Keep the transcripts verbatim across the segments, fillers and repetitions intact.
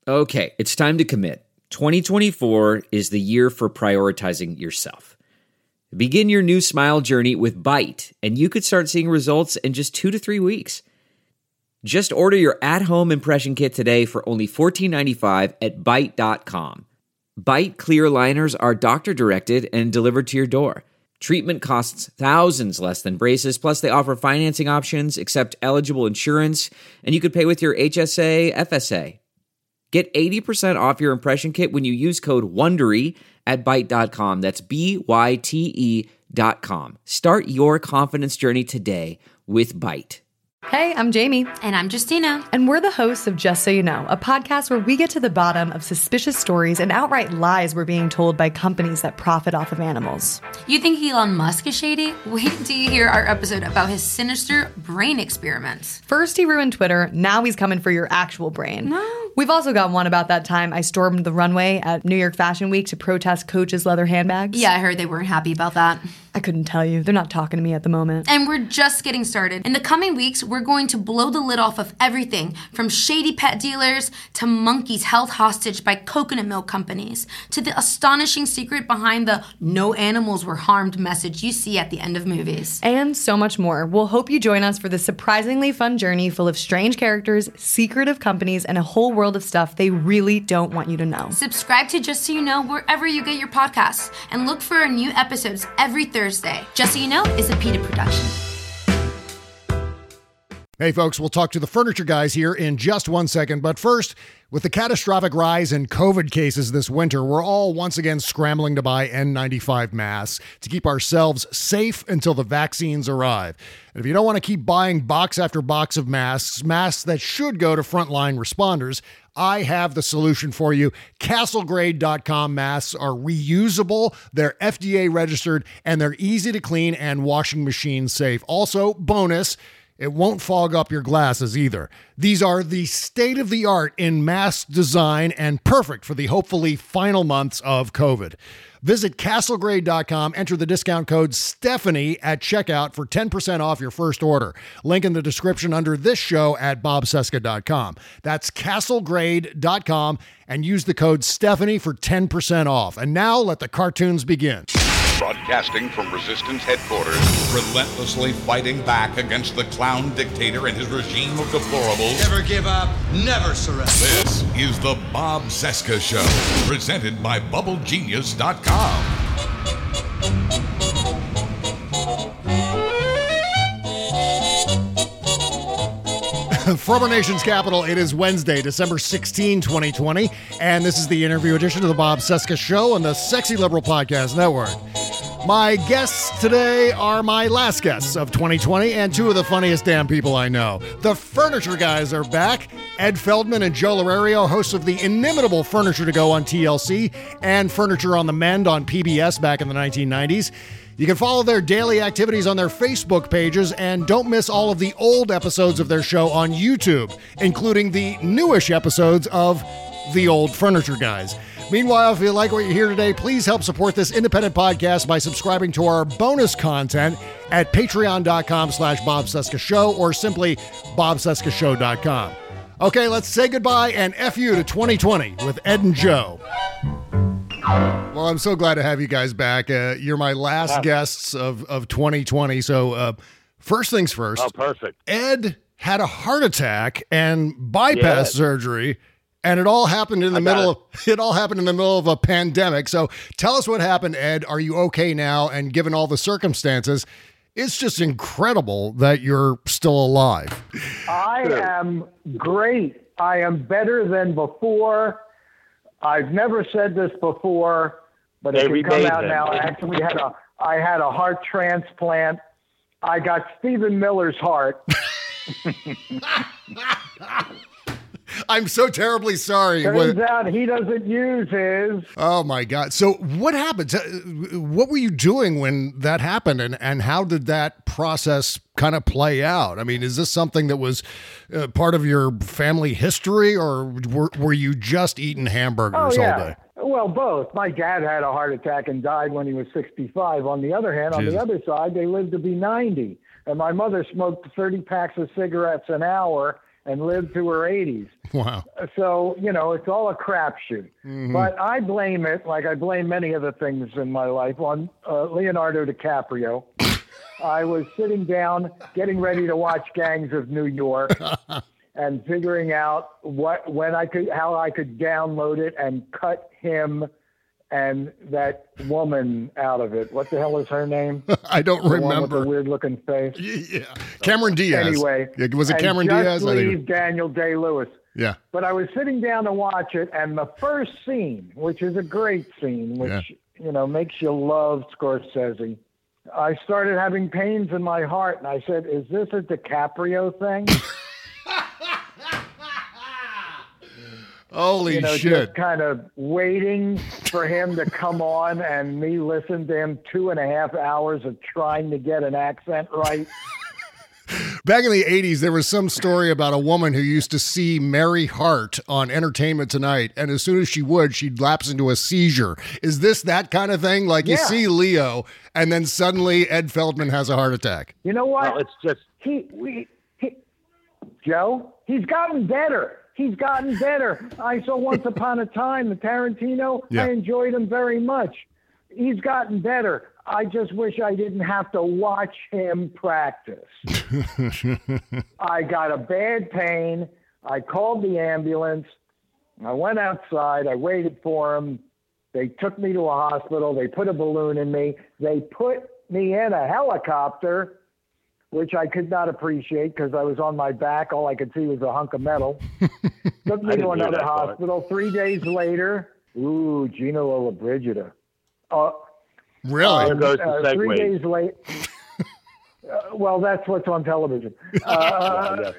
Okay, it's time to commit. twenty twenty-four is the year for prioritizing yourself. Begin your new smile journey with Byte, and you could start seeing results in just two to three weeks. Just order your at-home impression kit today for only fourteen ninety-five at byte dot com. Byte clear aligners are doctor-directed and delivered to your door. Treatment costs thousands less than braces, plus they offer financing options, accept eligible insurance, and you could pay with your H S A, F S A. Get eighty percent off your impression kit when you use code WONDERY at byte dot com. That's B Y T E dot com. Start your confidence journey today with Byte. Hey, I'm Jamie. And I'm Justina. And we're the hosts of Just So You Know, a podcast where we get to the bottom of suspicious stories and outright lies we're being told by companies that profit off of animals. You think Elon Musk is shady? Wait till you hear our episode about his sinister brain experiments. First he ruined Twitter, now he's coming for your actual brain. No. We've also got one about that time I stormed the runway at New York Fashion Week to protest Coach's leather handbags. Yeah, I heard they weren't happy about that. I couldn't tell you. They're not talking to me at the moment. And we're just getting started. In the coming weeks, we're going to blow the lid off of everything from shady pet dealers to monkeys held hostage by coconut milk companies to the astonishing secret behind the no animals were harmed message you see at the end of movies. And so much more. We'll hope you join us for this surprisingly fun journey full of strange characters, secretive companies, and a whole world of stuff they really don't want you to know. Subscribe to Just So You Know wherever you get your podcasts and look for our new episodes every Thursday. Just So You Know is a PETA production. Hey folks, we'll talk to the furniture guys here in just one second. But first, with the catastrophic rise in COVID cases this winter, we're all once again scrambling to buy N ninety-five masks to keep ourselves safe until the vaccines arrive. And if you don't want to keep buying box after box of masks, masks that should go to frontline responders, I have the solution for you. Castle Grade dot com masks are reusable, they're F D A registered, and they're easy to clean and washing machine safe. Also, bonus, it won't fog up your glasses either. These are the state-of-the-art in mask design and perfect for the hopefully final months of COVID. Visit Castle Grade dot com, enter the discount code Stephanie at checkout for ten percent off your first order. Link in the description under this show at bob cesca dot com. That's Castle Grade dot com and use the code Stephanie for ten percent off. And now let the cartoons begin. Broadcasting from Resistance headquarters, relentlessly fighting back against the clown dictator and his regime of deplorables. Never give up, never surrender. This is the Bob Cesca Show, presented by bubble genius dot com. From our nation's capital, it is Wednesday, December sixteenth, twenty twenty, and this is the interview edition of the Bob Cesca Show on the Sexy Liberal Podcast Network. My guests today are my last guests of twenty twenty and two of the funniest damn people I know. The Furniture Guys are back. Ed Feldman and Joe Lorario, hosts of the inimitable Furniture to Go on T L C and Furniture on the Mend on P B S back in the nineteen nineties. You can follow their daily activities on their Facebook pages and don't miss all of the old episodes of their show on YouTube, including the newish episodes of The Old Furniture Guys. Meanwhile, if you like what you hear today, please help support this independent podcast by subscribing to our bonus content at patreon dot com slash Bob Cesca Show or simply bob cesca show dot com. Okay, let's say goodbye and F you to twenty twenty with Ed and Joe. Well, I'm so glad to have you guys back. Uh, you're my last yeah. guests of, of twenty twenty. So uh, first things first. Oh, perfect. Ed had a heart attack and bypass yeah. surgery, and it all happened in the I middle of it all happened in the middle of a pandemic. So tell us what happened, Ed. Are you okay now? And given all the circumstances, it's just incredible that you're still alive. I am great. I am better than before. I've never said this before, but it can come out now. I actually had a I had a heart transplant. I got Stephen Miller's heart. I'm so terribly sorry. Turns what, out he doesn't use his. Oh, my God. So what happened? What were you doing when that happened, and, and how did that process kind of play out? I mean, is this something that was uh, part of your family history, or were, were you just eating hamburgers oh, yeah. all day? Well, both. My dad had a heart attack and died when he was sixty-five. On the other hand, Jesus. on the other side, they lived to be ninety. And my mother smoked thirty packs of cigarettes an hour and lived to her eighties. Wow. So, you know, it's all a crapshoot. Mm-hmm. But I blame it, like I blame many other things in my life, on uh, Leonardo DiCaprio. I was sitting down, getting ready to watch Gangs of New York, and figuring out what, when I could, how I could download it and cut him and that woman out of it. What the hell is her name? I don't the remember. One with the weird looking face. Yeah, Cameron Diaz. Anyway, was it Cameron and Diaz? Just I leave think. Daniel Day-Lewis. Yeah. But I was sitting down to watch it, and the first scene, which is a great scene, which Yeah. you know makes you love Scorsese. I started having pains in my heart, and I said, "Is this a DiCaprio thing?" Holy you know, shit. just kind of waiting for him to come on and me listen to him two and a half hours of trying to get an accent right. Back in the eighties, there was some story about a woman who used to see Mary Hart on Entertainment Tonight, and as soon as she would, she'd lapse into a seizure. Is this that kind of thing? Like you Yeah. see Leo, and then suddenly Ed Feldman has a heart attack. You know what? Well, it's just he, we, he, Joe, he's gotten better. He's gotten better. I saw Once Upon a Time, the Tarantino. Yeah. I enjoyed him very much. He's gotten better. I just wish I didn't have to watch him practice. I got a bad pain. I called the ambulance. I went outside. I waited for him. They took me to a hospital. They put a balloon in me. They put me in a helicopter, which I could not appreciate because I was on my back. All I could see was a hunk of metal. Took me to another hospital. Three days later, ooh, Gino Lollobrigida. Uh, Really? There goes the uh, three segue. days late. uh, well, that's what's on television. Uh, Yeah, yeah.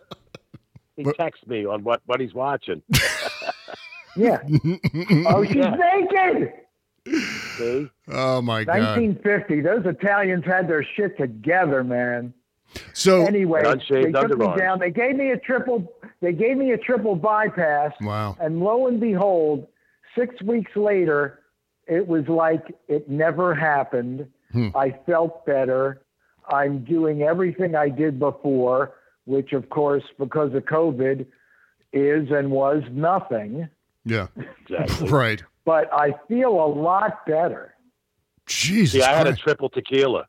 He texts me on what, what he's watching. yeah. Oh, she's Yeah. naked. See? Oh, my God. nineteen fifty. Those Italians had their shit together, man. So, Anyway, they Unshaved took me underarms. down. They gave me a triple. They gave me a triple bypass. wow. And lo and behold, six weeks later, it was like it never happened. Hmm. I felt better. I'm doing everything I did before, which, of course, because of COVID, is and was nothing. Yeah. Exactly. Right. But I feel a lot better. Jesus See, I had a Christ. triple tequila.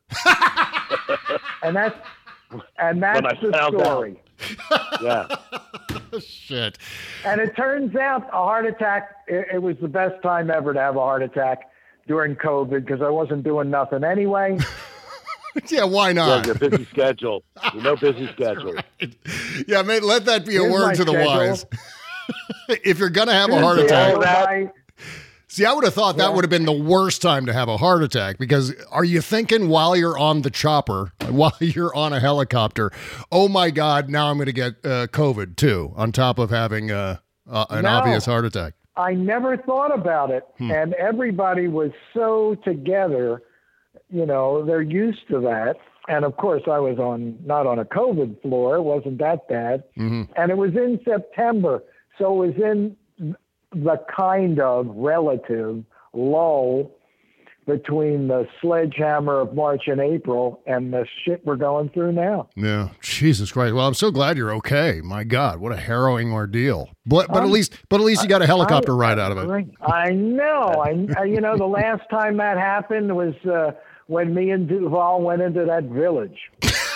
And that's and that's When I the found out. story. Yeah. Shit. And it turns out a heart attack, it, it was the best time ever to have a heart attack during COVID because I wasn't doing nothing anyway. Yeah, why Yeah, not? your busy schedule. You know, busy schedule. Right. Yeah, mate, let that be a Here's my word to the schedule. wise. If you're going to have a heart Tuesday, attack. I go by- See, I would have thought that Yeah. would have been the worst time to have a heart attack because are you thinking while you're on the chopper, while you're on a helicopter, oh my God, now I'm going to get uh, COVID too, on top of having uh, uh, an No. obvious heart attack? I never thought about it. Hmm. And everybody was so together, you know, they're used to that. And of course, I was on not on a COVID floor. It wasn't that bad. Mm-hmm. And it was in September. So it was in the kind of relative lull between the sledgehammer of March and April and the shit we're going through now. Yeah, Jesus Christ. Well, I'm so glad you're okay. My God, what a harrowing ordeal. But, but at Um, least, but at least you got a helicopter I- ride out of it. I know. I, I- you know, the last time that happened was uh, when me and Duval went into that village.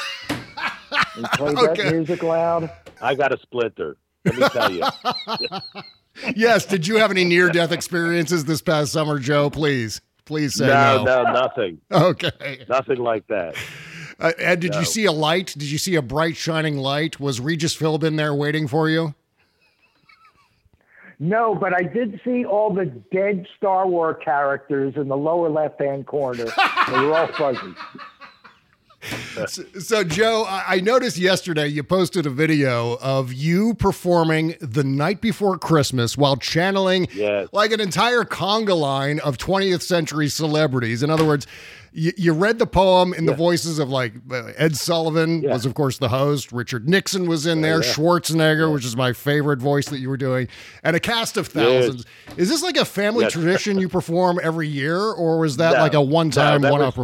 We played Okay. that music loud. I got a splinter. Let me tell you. Yes. Did you have any near-death experiences this past summer, Joe? Please, please say No, no. no, nothing. Okay. Nothing like that. Uh, Ed, did No. you see a light? Did you see a bright shining light? Was Regis Philbin there waiting for you? No, but I did see all the dead Star Wars characters in the lower left-hand corner. They were all fuzzy. So, so, Joe, I I noticed yesterday you posted a video of you performing the night before Christmas while channeling Yes. like an entire conga line of twentieth century celebrities. In other words, you, you read the poem in the Yeah. voices of like uh, Ed Sullivan Yeah. was, of course, the host. Richard Nixon was in there. yeah. Schwarzenegger, which is my favorite voice that you were doing, and a cast of thousands. Is this like a family Yes. tradition you perform every year, or was that No. like a one-time, No, that one-off was- performance?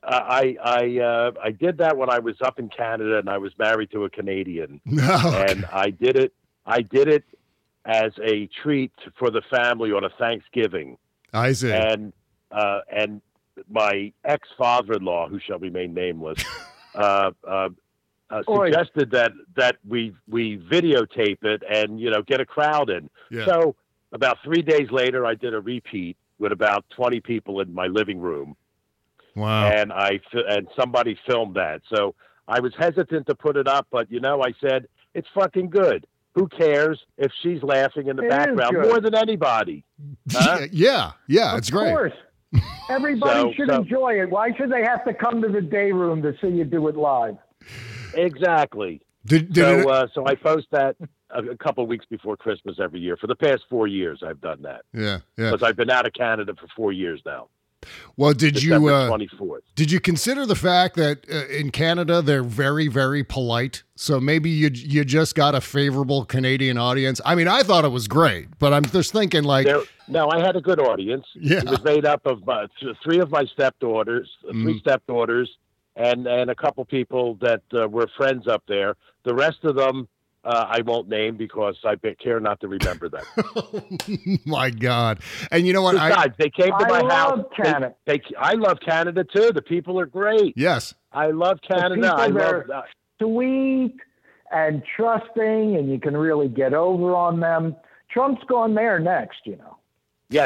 I I uh, I did that when I was up in Canada, and I was married to a Canadian. Okay. And I did it. I did it as a treat for the family on a Thanksgiving. I see. And uh, and my ex father-in-law, who shall remain nameless, uh, uh, uh, suggested that that we we videotape it and you know get a crowd in. Yeah. So about three days later, I did a repeat with about twenty people in my living room. Wow. And I and somebody filmed that. So I was hesitant to put it up, but you know, I said it's fucking good. Who cares if she's laughing in the It is background good. more than anybody? Huh? Yeah, yeah, it's great. Of course. Everybody So- should so- enjoy it. Why should they have to come to the day room to see you do it live? Exactly. Did, did So, it, uh, so I post that a, a couple weeks before Christmas every year. For the past four years, I've done that yeah, yeah. because I've been out of Canada for four years now. Well, did December you uh, twenty-fourth. did you consider the fact that uh, in Canada they're very, very polite? So maybe you you just got a favorable Canadian audience. I mean, I thought it was great, but I'm just thinking like, There, no, I had a good audience. Yeah. It was made up of uh, th- three of my stepdaughters, uh, three Mhm. stepdaughters, and and a couple people that uh, were friends up there. The rest of them uh, I won't name because I be- care not to remember them. my God! And you know what? Besides, they came to I my love house. They- Canada. They, I love Canada too. The people are great. Yes. I love Canada. I people love. are sweet and trusting, and you can really get over on them. Trump's gone there next, you know. Yes.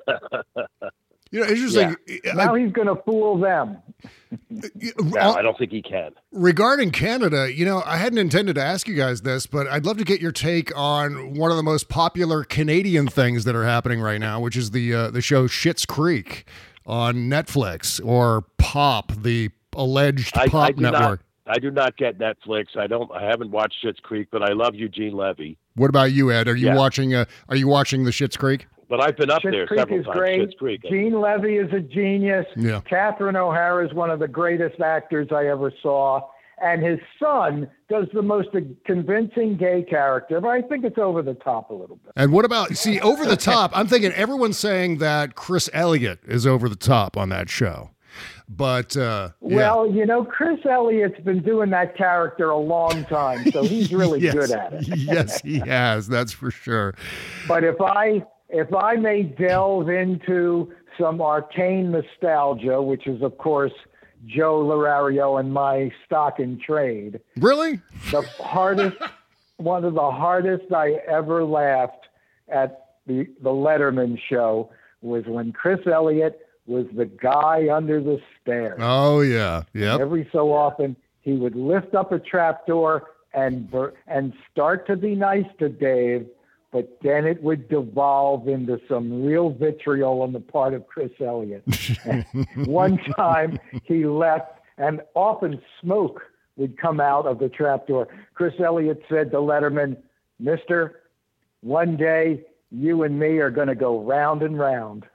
You know, interesting. Now I- he's going to fool them. No, I don't think he can. Regarding Canada, you know, I hadn't intended to ask you guys this, but I'd love to get your take on one of the most popular Canadian things that are happening right now, which is the uh, the show Schitt's Creek on Netflix, or Pop, the alleged I, Pop I do network. Not, I do not get Netflix. I don't. I haven't watched Schitt's Creek, but I love Eugene Levy. What about you, Ed? Are you Yeah. watching? Uh, are you watching the Schitt's Creek? But I've been up Schitt's there Creek several is times. great. Schitt's Creek. Gene Levy is a genius. Yeah. Catherine O'Hara is one of the greatest actors I ever saw. And his son does the most convincing gay character, but I think it's over the top a little bit. And what about, see, over the top? I'm thinking everyone's saying that Chris Elliott is over the top on that show. But, uh, yeah. Well, you know, Chris Elliott's been doing that character a long time, so he's really Yes. good at it. Yes, he has. That's for sure. But if I if I may delve into some arcane nostalgia, which is of course Joe Larario and my stock in trade, Really? the hardest one of the hardest I ever laughed at the the Letterman show was when Chris Elliott was the guy under the stairs. Oh, yeah. Yep. Every so often, he would lift up a trapdoor and bur- and start to be nice to Dave, but then it would devolve into some real vitriol on the part of Chris Elliott. And one time, he left, and often smoke would come out of the trapdoor. Chris Elliott said to Letterman, "Mister, one day you and me are going to go round and round."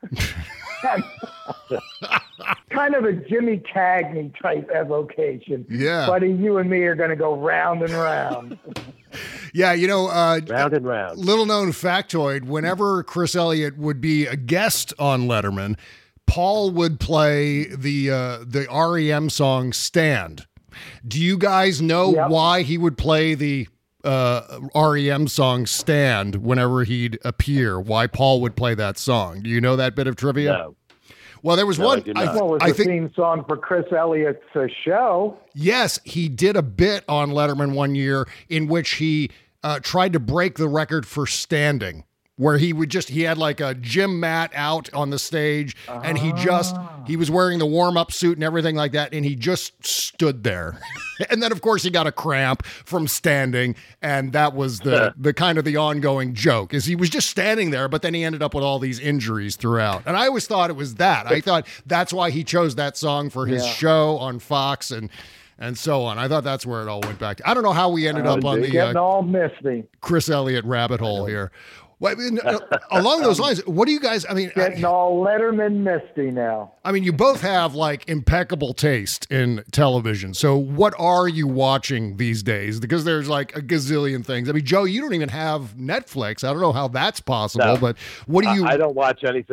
Kind of a Jimmy Cagney type evocation. Yeah. Buddy, you and me are going to go round and round. Yeah, you know, uh, Round and round. little known factoid, whenever Chris Elliott would be a guest on Letterman, Paul would play the uh, the R E M song Stand. Do you guys know Yep. why he would play the uh, R E M song Stand whenever he'd appear? Why Paul would play that song? Do you know that bit of trivia? No. Well, there was No, I one. do I, not. Well, it was I the think theme song for Chris Elliott's uh, show. yes, he did a bit on Letterman one year in which he uh, tried to break the record for standing, where he would just, he had like a gym mat out on the stage and he just, he was wearing the warm up suit and everything like that. And he just stood there. And then of course he got a cramp from standing. And that was the, the kind of the ongoing joke is he was just standing there, but then he ended up with all these injuries throughout. And I always thought it was that. I thought that's why he chose that song for his Yeah. show on Fox and, and so on. I thought that's where it all went back to. I don't know how we ended up on the Getting uh, all misty. Chris Elliott rabbit hole here. Well, I mean, uh, along those lines, what do you guys? I mean, Getting I, all Letterman misty now. I mean, you both have like impeccable taste in television. So, what are you watching these days? Because there's like a gazillion things. I mean, Joe, you don't even have Netflix. I don't know how that's possible, No. but what do you? I, I don't watch anything.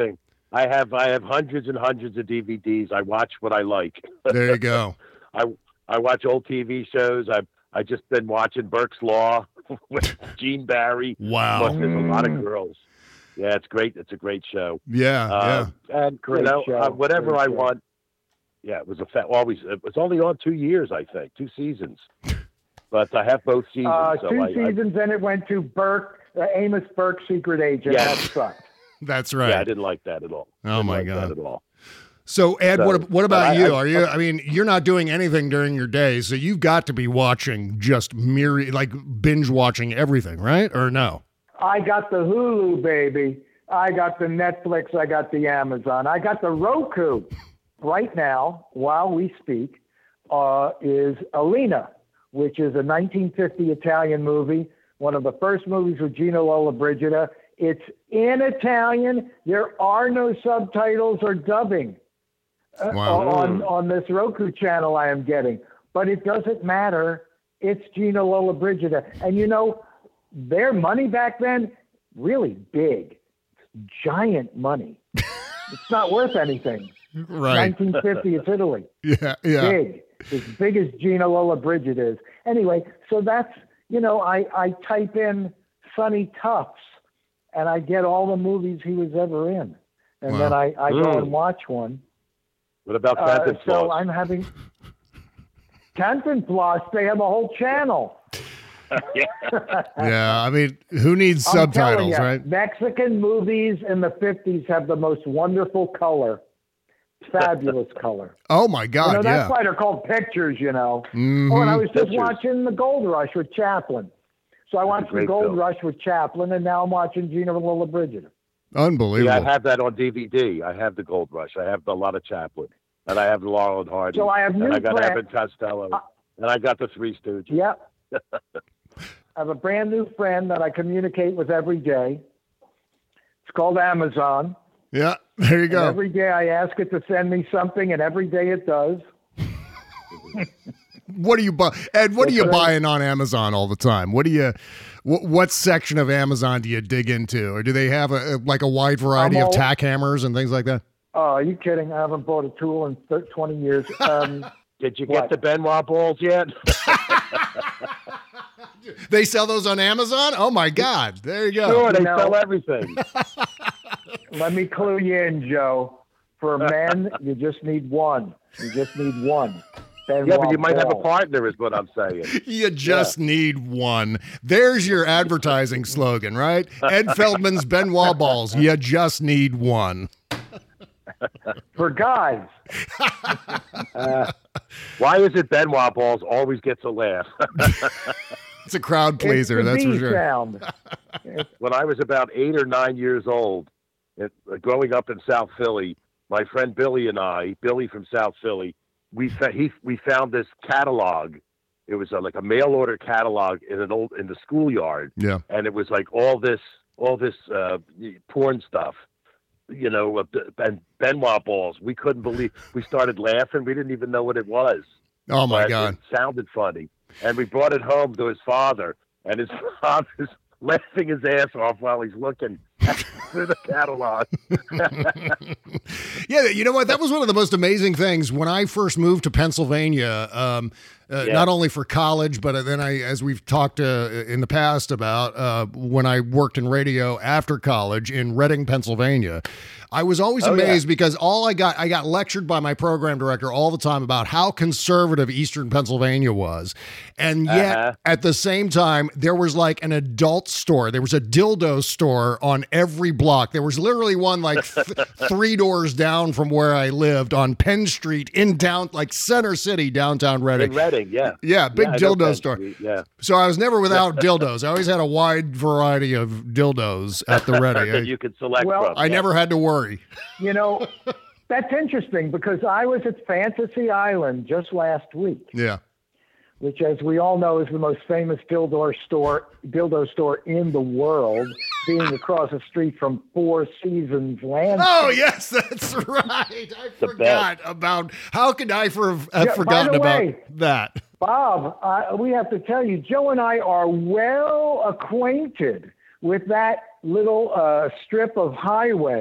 I have I have hundreds and hundreds of D V Ds. I watch what I like. There you go. I I watch old T V shows. I've I just been watching Burke's Law with Gene Barry. Wow, there's a lot of girls. Yeah, it's great. It's a great show. Yeah, uh, yeah. And great you know, show. uh, whatever great I show. want. Yeah, it was a fa- always. It was only on two years, I think, two seasons. But I have both seasons. Uh, so two I, seasons, then it went to Burke, uh, Amos Burke, Secret Agent. Yeah. That sucked. That's I, right. yeah, I didn't like that at all. Oh, Didn't my like God. that at all. So, Ed, So, what what about I- you? I- Are you? I mean, you're not doing anything during your day, so you've got to be watching just myriad, like binge watching everything, right? Or no? I got the Hulu, baby. I got the Netflix. I got the Amazon. I got the Roku. Right now, while we speak, uh, is Alina, which is a nineteen fifty Italian movie, one of the first movies with Gina Lollobrigida. It's in Italian. There are no subtitles or dubbing uh, Wow. on, on this Roku channel I am getting. But it doesn't matter. It's Gina Lollobrigida. And, you know, their money back then, really big, giant money. It's not worth anything. Right. nineteen fifty, it's Italy. Yeah, yeah. Big. As big as Gina Lollobrigida is. Anyway, so that's, you know, I, I type in Sonny Tufts and I get all the movies he was ever in. And Wow. then I, I go Mm. and watch one. What about Uh, Canton so Floss? I'm having Canton Floss. They have a whole channel. Yeah, I mean, who needs I'm telling subtitles, ya, right? Mexican movies in the fifties have the most wonderful color. Fabulous color. Oh my You God, know, that's yeah. why they're called pictures, you know. Mhm. Oh, and I was just Pictures. watching The Gold Rush with Chaplin. So I watched The great Gold film. Rush with Chaplin, and now I'm watching Gina Lollobrigida. Unbelievable. Yeah, I have that on D V D. I have the Gold Rush. I have a lot of Chaplin, and I have Laurel and Hardy. So I have and new I got friend- Abbott Costello, Uh, and I got the Three Stooges. Yep. I have a brand new friend that I communicate with every day. It's called Amazon. Yeah, there you And go. every day I ask it to send me something, and every day it does. What are you buy, Ed? What are you Okay. buying on Amazon all the time? What do you, what, what section of Amazon do you dig into, or do they have a like a wide variety I'm of all- tack hammers and things like that? Oh, are you kidding? I haven't bought a tool in thir- twenty years. Um, Did you What? get the Benoit balls yet? They sell those on Amazon? Oh my God! There you go. Sure, they No. sell everything. Let me clue you in, Joe. For men, you just need one. You just need one. Yeah, but you might have a partner, is what I'm saying. You just need one. There's your advertising slogan, right? Ed Feldman's Benoit balls. You just need one. For guys. Uh, why is it Benoit balls always gets a laugh? It's a crowd pleaser, It's the that's for B sure. sound. When I was about eight or nine years old, it, uh, growing up in South Philly, my friend Billy and I, Billy from South Philly, we fa- he, we found this catalog. It was a, like a mail order catalog in an old in the schoolyard, Yeah. and it was like all this all this uh, porn stuff, you know, uh, and Benoit balls. We couldn't believe. We started laughing. We didn't even know what it was. Oh my But God. It sounded funny. And we brought it home to his father, and his father's laughing his ass off while he's looking through the catalog. Yeah, you know what? That was one of the most amazing things when I first moved to Pennsylvania. Um, uh, Yeah. Not only for college, but then I, as we've talked uh, in the past about uh, when I worked in radio after college in Reading, Pennsylvania. I was always Oh, amazed yeah. because all I got, I got lectured by my program director all the time about how conservative Eastern Pennsylvania was. And yet Uh-huh. at the same time, there was like an adult store. There was a dildo store on every block. There was literally one like th- three doors down from where I lived on Penn Street in down, like Center City, downtown Reading. In Reading, yeah. Yeah, big I know dildo Penn store. Street, yeah. So I was never without dildos. I always had a wide variety of dildos at the Ready. that I, you could select Well, from. I yeah. never had to worry. You know, that's interesting because I was at Fantasy Island just last week, Yeah. which, as we all know, is the most famous dildo store dildo store in the world, being across the street from Four Seasons Land. Oh yes, that's right. I The forgot about. How could I for, have Yeah, by forgotten the about way- that? Bob, uh, we have to tell you, Joe and I are well acquainted with that little uh, strip of highway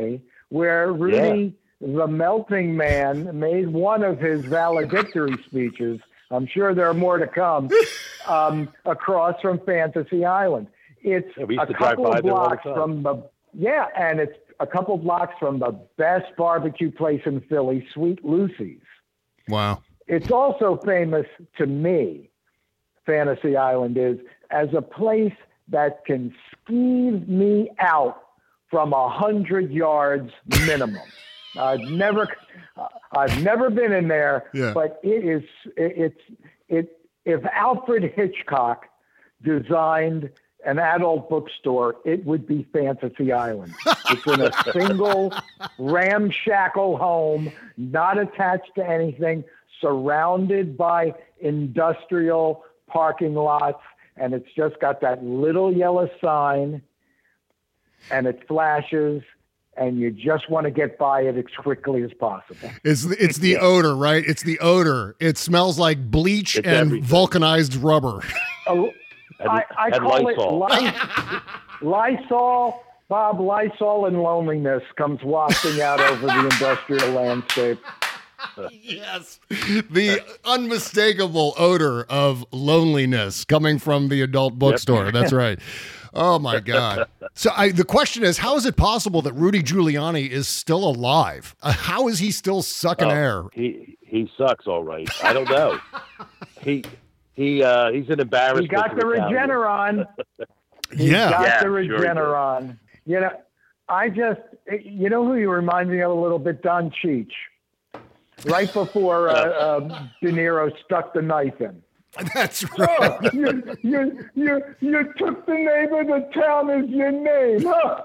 where Rudy, yeah. the melting man, made one of his valedictory speeches. I'm sure there are more to come, um, across from Fantasy Island. It's yeah, a couple of blocks from the, yeah, and it's a couple blocks from the best barbecue place in Philly, Sweet Lucy's. Wow. It's also famous to me, Fantasy Island is, as a place that can skeeve me out from a hundred yards minimum. I've never, I've never been in there, yeah. but it is, it, it's, it, if Alfred Hitchcock designed an adult bookstore, it would be Fantasy Island. It's in a single ramshackle home, not attached to anything, surrounded by industrial parking lots, and it's just got that little yellow sign, and it flashes, and you just want to get by it as quickly as possible. It's the, it's the odor, right? It's the odor. It smells like bleach it's and everything. vulcanized rubber. Oh, And, I, I and call Lysol. it Lys- Lysol. Bob, Lysol and loneliness comes wafting out over the industrial landscape. Yes. The unmistakable odor of loneliness coming from the adult bookstore. Yep. That's right. Oh, my God. So I, the question is, how is it possible that Rudy Giuliani is still alive? Uh, how is he still sucking oh, air? He he sucks, all right. I don't know. he he uh, he's an embarrassment. He got the Regeneron. He yeah. got yeah, the Regeneron. Sure you know, I just, you know who he reminds me of a little bit? Don Cheech. Right before uh, uh, De Niro stuck the knife in. That's right. Oh, you, you, you, you took the name of the town as your name.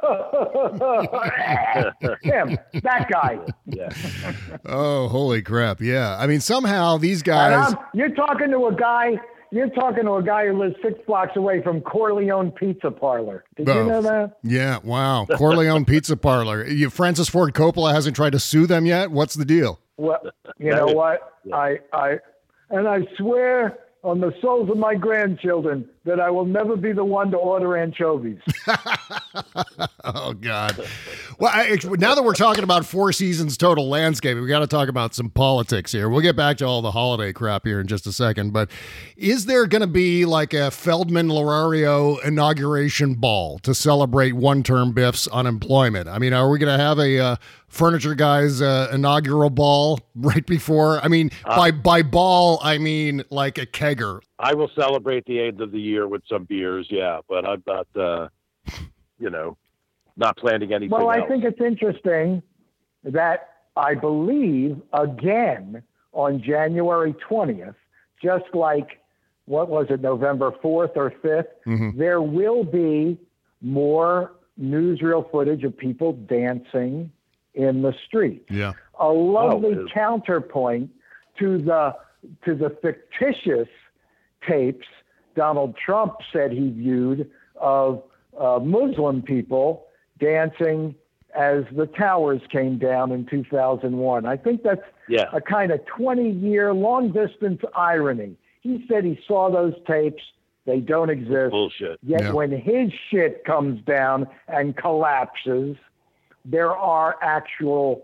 Him, that guy. Yeah. Oh, holy crap. Yeah. I mean, somehow these guys. You're talking to a guy. You're talking to a guy who lives six blocks away from Corleone Pizza Parlor. Did oh, you know that? Yeah. Wow. Corleone Pizza Parlor. You, Francis Ford Coppola hasn't tried to sue them yet? What's the deal? Well, you know what? Yeah. I, I, and I swear on the souls of my grandchildren that I will never be the one to order anchovies. Oh, God. Well, I, now that we're talking about Four Seasons total landscape, we got to talk about some politics here. We'll get back to all the holiday crap here in just a second. But is there going to be like a Feldman Lorario inauguration ball to celebrate one-term Biff's unemployment? I mean, are we going to have a uh, Furniture Guy's uh, inaugural ball right before? I mean, uh, by by ball, I mean like a kegger. I will celebrate the end of the year with some beers, yeah, but I'm not, uh, you know, not planning anything Well, I else. think it's interesting that I believe, again, on January twentieth, just like, what was it, November fourth or fifth, mm-hmm. there will be more newsreel footage of people dancing in the street. Yeah. A lovely oh, counterpoint to the to the fictitious tapes Donald Trump said he viewed of uh, Muslim people dancing as the towers came down in two thousand one. I think that's yeah. a kind of twenty-year long-distance irony. He said he saw those tapes. They don't exist. Bullshit. Yet yeah. when his shit comes down and collapses, there are actual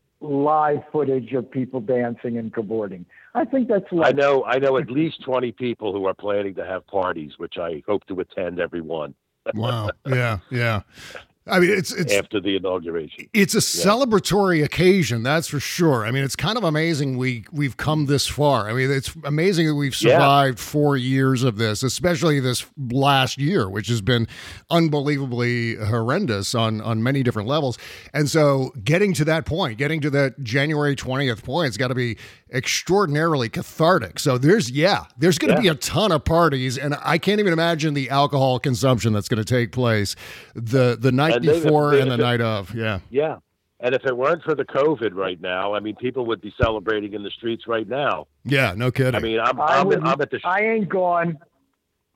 live footage of people dancing and cavorting. I think that's like, I know I know at least twenty people who are planning to have parties, which I hope to attend every one. Wow. Yeah, yeah. I mean, it's it's after the inauguration. It's a yeah. celebratory occasion, that's for sure. I mean, it's kind of amazing we we've come this far. I mean, it's amazing that we've survived yeah. four years of this, especially this last year, which has been unbelievably horrendous on on many different levels. And so, getting to that point, getting to that January twentieth point, it's got to be extraordinarily cathartic. So there's yeah, there's going to yeah. be a ton of parties, and I can't even imagine the alcohol consumption that's going to take place the the night and before they, and the it, night of. Yeah, yeah. And if it weren't for the COVID right now, I mean, people would be celebrating in the streets right now. Yeah, no kidding. I mean, I'm I I'm, would, I'm at the. I ain't gone.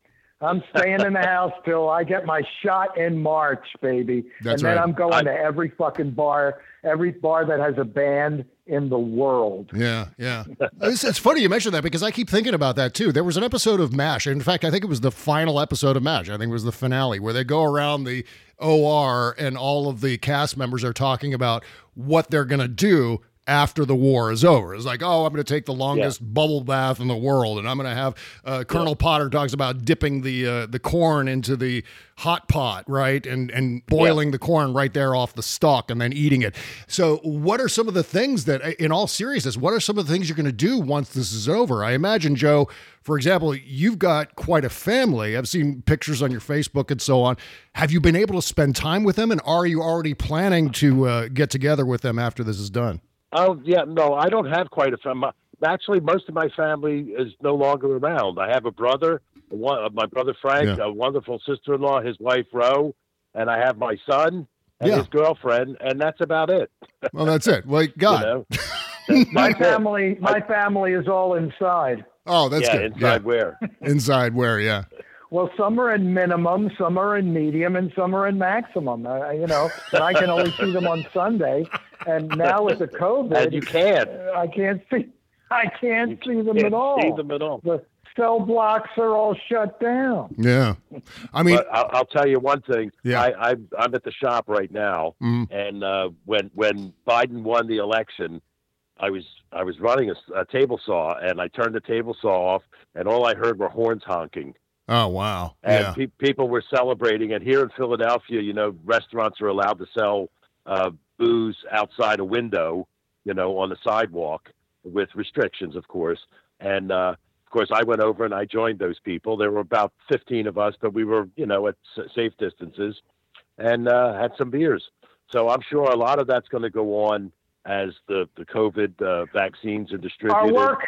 I'm staying in the house till I get my shot in March, baby. That's and then right. I'm going I, to every fucking bar, every bar that has a band in the world. Yeah, yeah. It's, it's funny you mentioned that because I keep thinking about that too. There was an episode of MASH. In fact, I think it was the final episode of MASH. I think it was the finale where they go around the O R and all of the cast members are talking about what they're going to do after the war is over. It's like, oh, I'm going to take the longest yeah. bubble bath in the world, and I'm going to have uh, Colonel yeah. Potter talks about dipping the uh, the corn into the hot pot, right, and and boiling yeah. the corn right there off the stalk and then eating it. So what are some of the things that, in all seriousness, what are some of the things you're going to do once this is over? I imagine, Joe, for example, you've got quite a family. I've seen pictures on your Facebook and so on. Have you been able to spend time with them, and are you already planning to uh, get together with them after this is done? Oh, yeah, no, I don't have quite a family. Actually, most of my family is no longer around. I have a brother, one, my brother Frank, yeah. a wonderful sister-in-law, his wife Ro, and I have my son and yeah. his girlfriend, and that's about it. Well, that's it. Well, God. You know? my family, my family is all inside. Oh, that's yeah, good. Inside yeah. where? Inside where, yeah. Well, some are in minimum, some are in medium, and some are in maximum. Uh, you know, and I can only see them on Sunday. And now with the COVID, and you can. Uh, I can't see. I can't you see them can't at all. See them at all. The cell blocks are all shut down. Yeah, I mean, but I'll, I'll tell you one thing. Yeah. I, I I'm at the shop right now, mm. and uh, when when Biden won the election, I was I was running a, a table saw, and I turned the table saw off, and all I heard were horns honking. Oh, wow. And yeah. pe- people were celebrating. And here in Philadelphia, you know, restaurants are allowed to sell uh, booze outside a window, you know, on the sidewalk with restrictions, of course. And, uh, of course, I went over and I joined those people. There were about fifteen of us, but we were, you know, at s- safe distances and uh, had some beers. So I'm sure a lot of that's going to go on as the, the COVID uh, vaccines are distributed. Our work.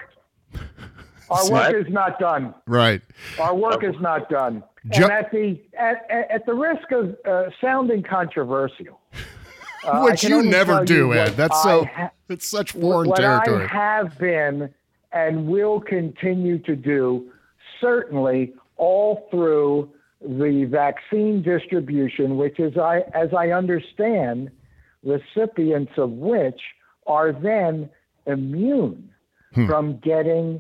Our work is not done. Right. Our work is not done. Jo- and at the at, at the risk of uh, sounding controversial, uh, which you never do, Ed. That's so. Ha- it's such foreign what territory. I have been and will continue to do, certainly all through the vaccine distribution, which is I, as I understand, recipients of which are then immune hmm. from getting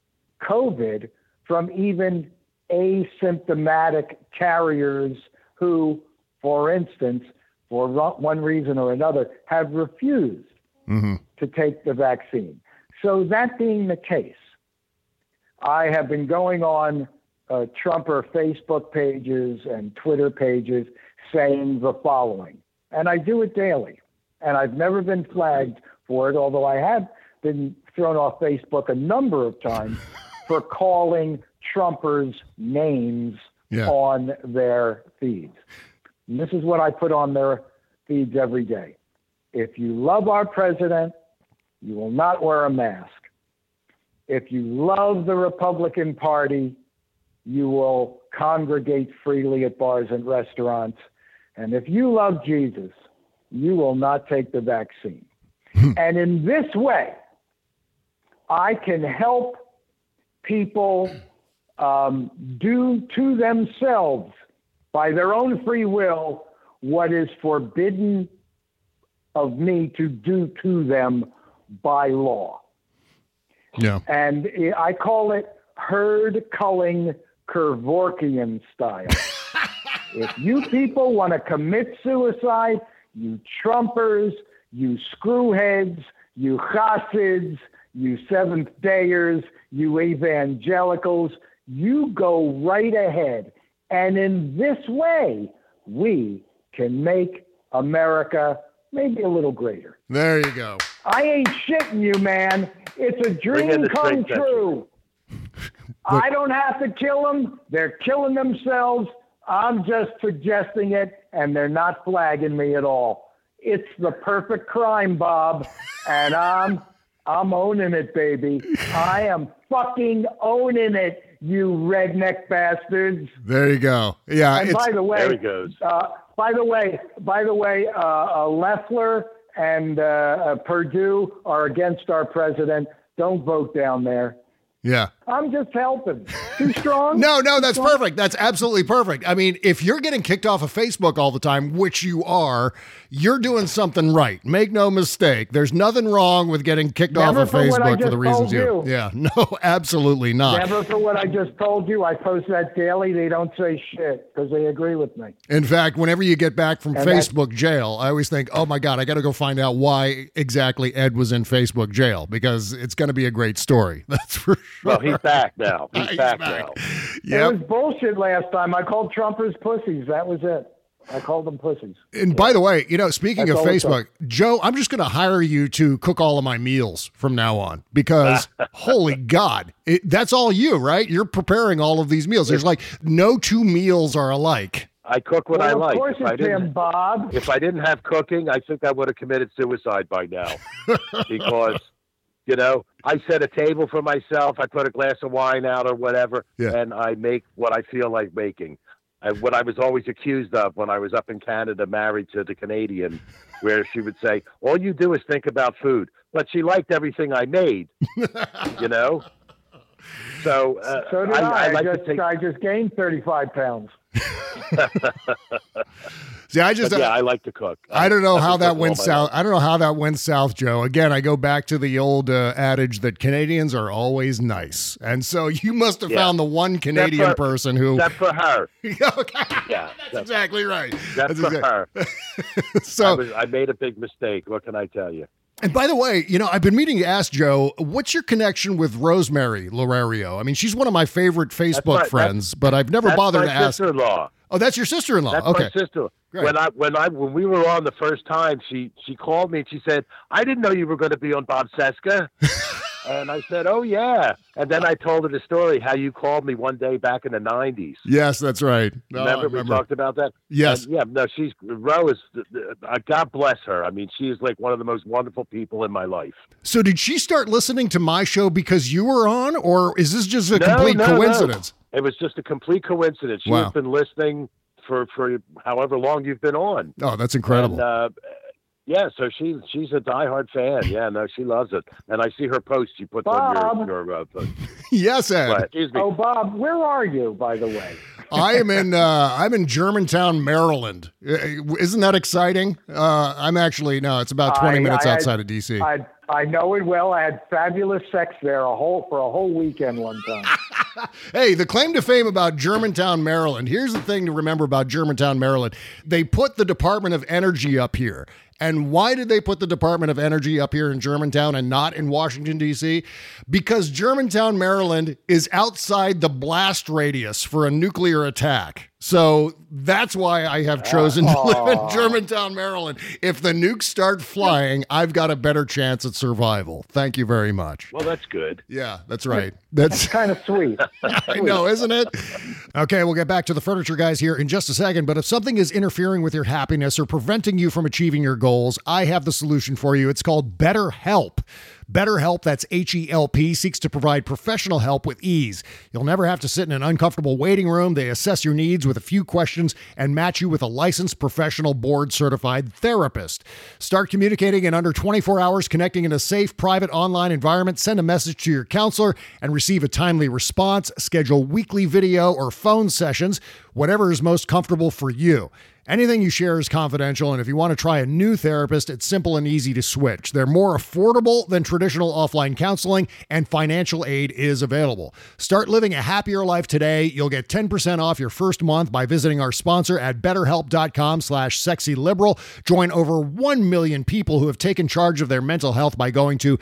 COVID from even asymptomatic carriers who, for instance, for one reason or another, have refused mm-hmm. to take the vaccine. So that being the case, I have been going on uh, Trumper Facebook pages and Twitter pages saying the following, and I do it daily, and I've never been flagged for it, although I have been thrown off Facebook a number of times for calling Trumpers names yeah. on their feeds. And this is what I put on their feeds every day. If you love our president, you will not wear a mask. If you love the Republican Party, you will congregate freely at bars and restaurants. And if you love Jesus, you will not take the vaccine. And in this way, I can help people um, do to themselves by their own free will what is forbidden of me to do to them by law. Yeah. And I call it herd culling Kevorkian style. If you people want to commit suicide, you Trumpers, you screwheads, you Hasids, you Seventh Dayers, you evangelicals, you go right ahead. And in this way, we can make America maybe a little greater. There you go. I ain't shitting you, man. It's a dream come true. I don't have to kill them. They're killing themselves. I'm just suggesting it, and they're not flagging me at all. It's the perfect crime, Bob, and I'm I'm owning it, baby. I am fucking owning it, you redneck bastards. There you go. Yeah. And it's, by the way, there he goes. Uh, by the way, by the way, uh, uh, Loeffler and uh, uh, Perdue are against our president. Don't vote down there. Yeah. I'm just helping. Too strong? No, no, Too that's strong? perfect. That's absolutely perfect. I mean, if you're getting kicked off of Facebook all the time, which you are, you're doing something right. Make no mistake. There's nothing wrong with getting kicked Never off of for what I Facebook for just the reasons told you. you. Yeah, no, absolutely not. Never for what I just told you. I post that daily. They don't say shit because they agree with me. In fact, whenever you get back from And Facebook jail, I always think, oh my God, I got to go find out why exactly Ed was in Facebook jail, because it's going to be a great story. That's for sure. Well, he's back now. He's, He's back, back. now. Yep. It was bullshit last time. I called Trumpers pussies. That was it. I called them pussies. And by the way, you know, speaking That's of all it's Facebook, Joe, I'm just going to hire you to cook all of my meals from now on because, holy God, it, that's all you, right? You're preparing all of these meals. There's like no two meals are alike. I cook what Well, I of like. course If I it's him, didn't, Bob. if I didn't have cooking, I think I would have committed suicide by now because, you know, I set a table for myself. I put a glass of wine out or whatever, Yeah. and I make what I feel like making. And what I was always accused of when I was up in Canada, married to the Canadian, where she would say, all you do is think about food. But she liked everything I made, you know? So, uh, So did I, I. I I, like just, to take... I just gained thirty-five pounds. See, I just, But yeah, I like to cook. I don't know I've how been that cooking all went my south. life. I don't know how that went south, Joe. Again, I go back to the old uh, adage that Canadians are always nice. And so you must have Yeah. found the one Canadian for- person who. Except for her. Okay. Yeah. That's exactly right. That's That's for exact- her. I, So, was, I made a big mistake. What can I tell you? and by the way, you know, I've been meaning to ask Joe, what's your connection with Rosemary Lorario? I mean, she's one of my favorite Facebook my- friends, but I've never That's bothered my to ask. sister-in-law. Oh, that's your sister-in-law. That's Okay. my sister. Great. When I when I when we were on the first time, she she called me and she said, "I didn't know you were going to be on Bob Cesca." And I said, "Oh yeah." And then I told her the story how you called me one day back in the nineties. Yes, that's right. No, I Remember, we talked about that? Yes. And yeah, no, she's Ro is. Uh, God bless her. I mean, she is like one of the most wonderful people in my life. So did she start listening to my show because you were on, or is this just a No, complete no, no. coincidence? It was just a complete coincidence. She Wow. has been listening for for however long you've been on. Oh, that's incredible. And, uh, yeah, so she she's a diehard fan. Yeah, no, she loves it. And I see her post she puts Bob. on your your uh, post. Yes, Ed. What? Excuse me. Oh, Bob, where are you, by the way? I am in uh, I'm in Germantown, Maryland. Uh, Isn't that exciting? Uh, I'm actually no, it's about twenty I- minutes I had- outside of D C. I I know it well. I had fabulous sex there a whole for a whole weekend one time. Hey, the claim to fame about Germantown, Maryland. Here's the thing to remember about Germantown, Maryland. They put the Department of Energy up here. And why did they put the Department of Energy up here in Germantown and not in Washington, D C? Because Germantown, Maryland is outside the blast radius for a nuclear attack. So that's why I have chosen to live in Germantown, Maryland. If the nukes start flying, I've got a better chance at survival. Thank you very much. Well, that's good. Yeah, that's right. That's Kind of sweet. I know, isn't it? Okay, we'll get back to the furniture guys here in just a second. But if something is interfering with your happiness or preventing you from achieving your goals, I have the solution for you. It's called BetterHelp. BetterHelp, that's H E L P, seeks to provide professional help with ease. You'll never have to sit in an uncomfortable waiting room. They assess your needs with a few questions and match you with a licensed professional board-certified therapist. Start communicating in under twenty-four hours, connecting in a safe, private online environment. Send a message to your counselor and receive a timely response. Schedule weekly video or phone sessions, whatever is most comfortable for you. Anything you share is confidential, and if you want to try a new therapist, it's simple and easy to switch. They're more affordable than traditional offline counseling, and financial aid is available. Start living a happier life today. You'll get ten percent off your first month by visiting our sponsor at betterhelp.com slash sexyliberal. Join over one million people who have taken charge of their mental health by going to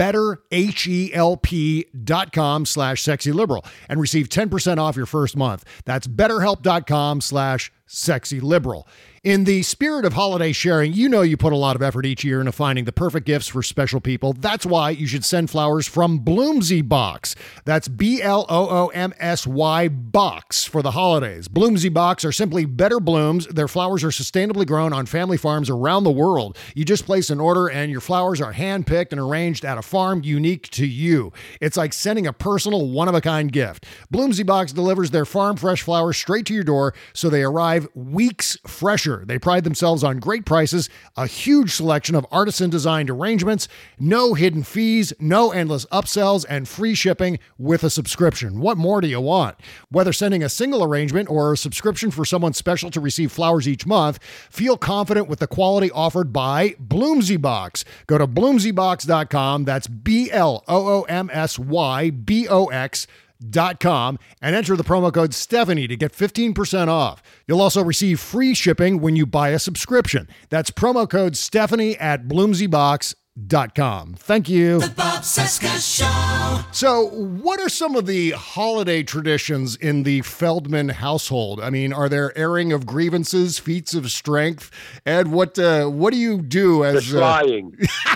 betterhelp.com slash sexyliberal and receive ten percent off your first month. That's betterhelp.com slash sexy liberal. In the spirit of holiday sharing, you know you put a lot of effort each year into finding the perfect gifts for special people. That's why you should send flowers from Bloomsy Box. That's B L O O M S Y Box for the holidays. Bloomsy Box are simply better blooms. Their flowers are sustainably grown on family farms around the world. You just place an order and your flowers are hand-picked and arranged at a farm unique to you. It's like sending a personal, one-of-a-kind gift. Bloomsy Box delivers their farm fresh flowers straight to your door so they arrive weeks fresher. future. They pride themselves on great prices, a huge selection of artisan-designed arrangements, no hidden fees, no endless upsells, and free shipping with a subscription. What more do you want? Whether sending a single arrangement or a subscription for someone special to receive flowers each month, feel confident with the quality offered by Bloomsy Box. Go to bloomsy box dot com. That's B L O O M S Y B O X dot com and enter the promo code Stephanie to get fifteen percent off. You'll also receive free shipping when you buy a subscription. That's promo code Stephanie at bloomsy box dot com. Thank you. The Bob Cesca Show. So, what are some of the holiday traditions in the Feldman household? I mean, are there airing of grievances, feats of strength? Ed, what uh, what do you do as the trying?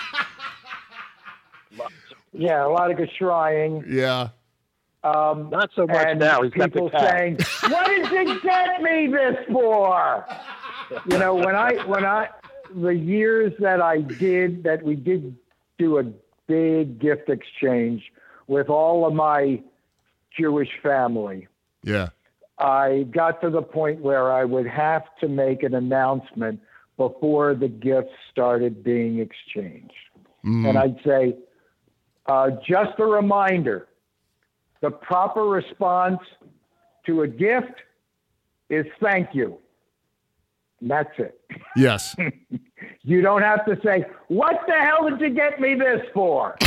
Uh... yeah, a lot of geschrying. Yeah. Um, Not so much and now. He's people got the cat. saying, "What did you get me this for?" You know, when I when I the years that I did that we did do a big gift exchange with all of my Jewish family. Yeah. I got to the point where I would have to make an announcement before the gifts started being exchanged, Mm. and I'd say, uh, "Just a reminder." The proper response to a gift is thank you. And that's it. Yes. You don't have to say, what the hell did you get me this for?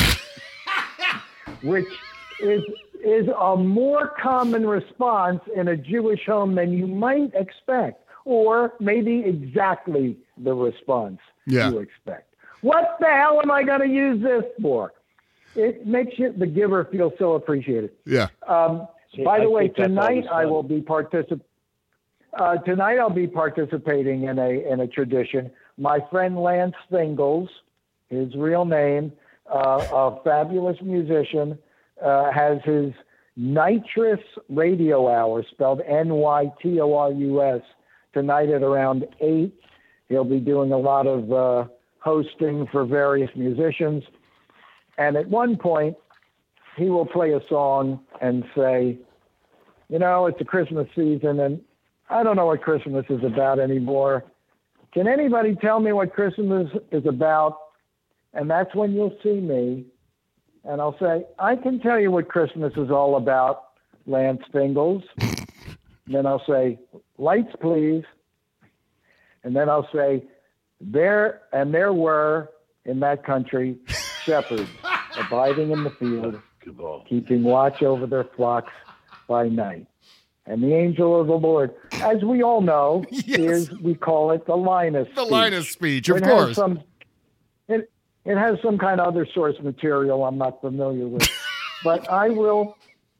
Which is is a more common response in a Jewish home than you might expect, or maybe exactly the response Yeah. you expect. What the hell am I going to use this for? It makes you, the giver feel so appreciated. Yeah. Um, See, by the I way, think that's tonight always I fun. will be particip- uh, Tonight I'll be participating in a in a tradition. My friend Lance Thingles, his real name, uh, a fabulous musician, uh, has his Nitrous Radio Hour, spelled N Y T O R U S, tonight at around eight. He'll be doing a lot of uh, hosting for various musicians. And at one point, he will play a song and say, you know, it's a Christmas season, and I don't know what Christmas is about anymore. Can anybody tell me what Christmas is about? And that's when you'll see me. And I'll say, I can tell you what Christmas is all about, Lance Fingles. And then I'll say, lights, please. And then I'll say, there and there were in that country shepherds abiding in the field, keeping watch over their flocks by night. And the angel of the Lord, as we all know, Yes. is, we call it the Linus The speech. Linus speech, of It course. Has some, it, it has some kind of other source material I'm not familiar with. But I will,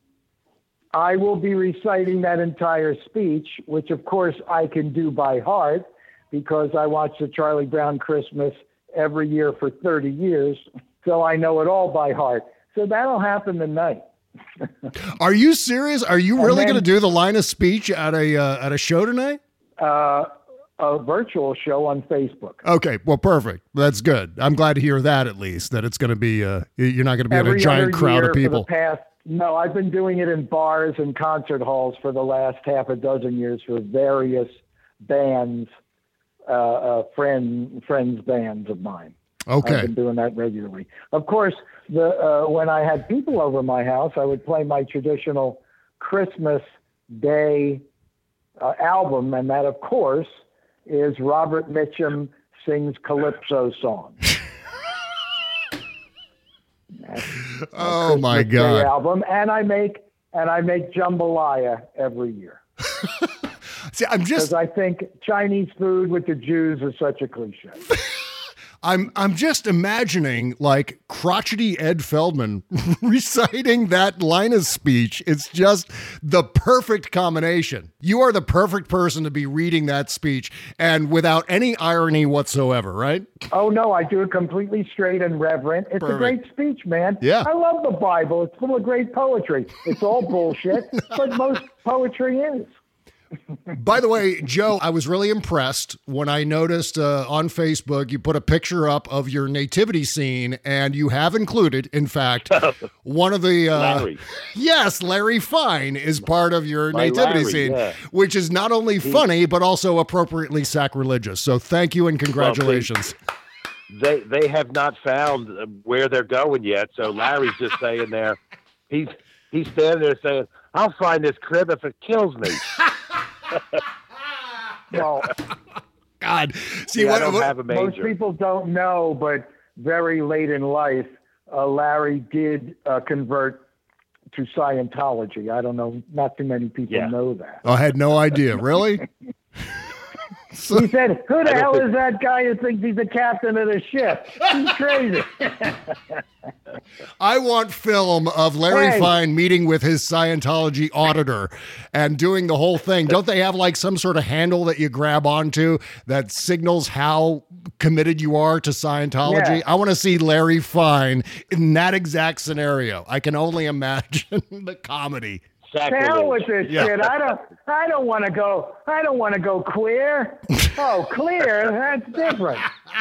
I will be reciting that entire speech, which of course I can do by heart because I watch the Charlie Brown Christmas every year for thirty years. So I know it all by heart. So that'll happen tonight. Are you serious? Are you And really then- going to do the Linus speech at a uh, at a show tonight? Uh, a virtual show on Facebook. Okay, well, perfect. That's good. I'm glad to hear that at least, that it's going to be, uh, you're not going to be in a Every giant other crowd year of people. For the past, no, I've been doing it in bars and concert halls for the last half a dozen years for various bands, uh, uh, friend, friends bands of mine. Okay. I've been doing that regularly. Of course, the uh, when I had people over my house, I would play my traditional Christmas Day uh, album, and that, of course, is Robert Mitchum Sings Calypso Song. That's Oh my Christmas Day God. album, and I make and I make jambalaya every year See, I'm just because I think Chinese food with the Jews is such a cliche. I'm I'm just imagining like crotchety Ed Feldman reciting that Linus speech. It's just the perfect combination. You are the perfect person to be reading that speech and without any irony whatsoever, right? Oh no, I do it completely straight and reverent. It's Perfect. a great speech, man. Yeah. I love the Bible. It's full of great poetry. It's all bullshit, but most poetry is. By the way, Joe, I was really impressed when I noticed uh, on Facebook you put a picture up of your nativity scene, and you have included, in fact, one of the uh, Larry. Yes, Larry Fine is part of your My nativity Larry, scene, yeah. which is not only funny but also appropriately sacrilegious. So thank you and congratulations. They they have not found uh, where they're going yet. So Larry's just saying there, he's he's standing there saying, "I'll find this crib if it kills me." Well, God, see, See, I what, don't what- have a most major. people don't know, but very late in life, uh, Larry did uh, convert to Scientology. I don't know, not too many people Yeah. know that. I had no idea. Really? He said, "Who the I don't hell think- is that guy who thinks he's the captain of the ship? He's crazy." I want film of Larry Hey. Fine meeting with his Scientology auditor and doing the whole thing. Don't they have like some sort of handle that you grab onto that signals how committed you are to Scientology? Yeah. I want to see Larry Fine in that exact scenario. I can only imagine the comedy. To hell with Sacrilege. this Yeah. shit. I don't. I don't want to go. I don't want to go queer. Oh, clear. That's different.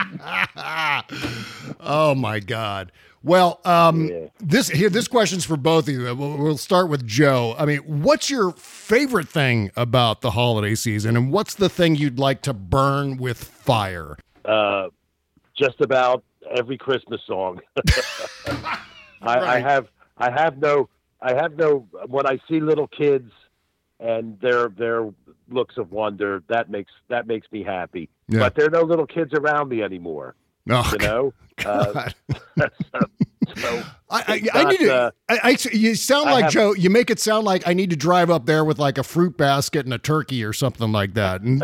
Oh my God. Well, um, Yeah. this here, this question's for both of you. We'll, we'll start with Joe. I mean, what's your favorite thing about the holiday season, and what's the thing you'd like to burn with fire? Uh, just about every Christmas song. I, I Right. have I have no I have no when I see little kids and their their looks of wonder, that makes that makes me happy. Yeah. But there are no little kids around me anymore. Oh, You know? Uh, God. so, so I, I, it's I not, need to. uh, I, I, you sound I like have- Joe. You make it sound like I need to drive up there with like a fruit basket and a turkey or something like that. And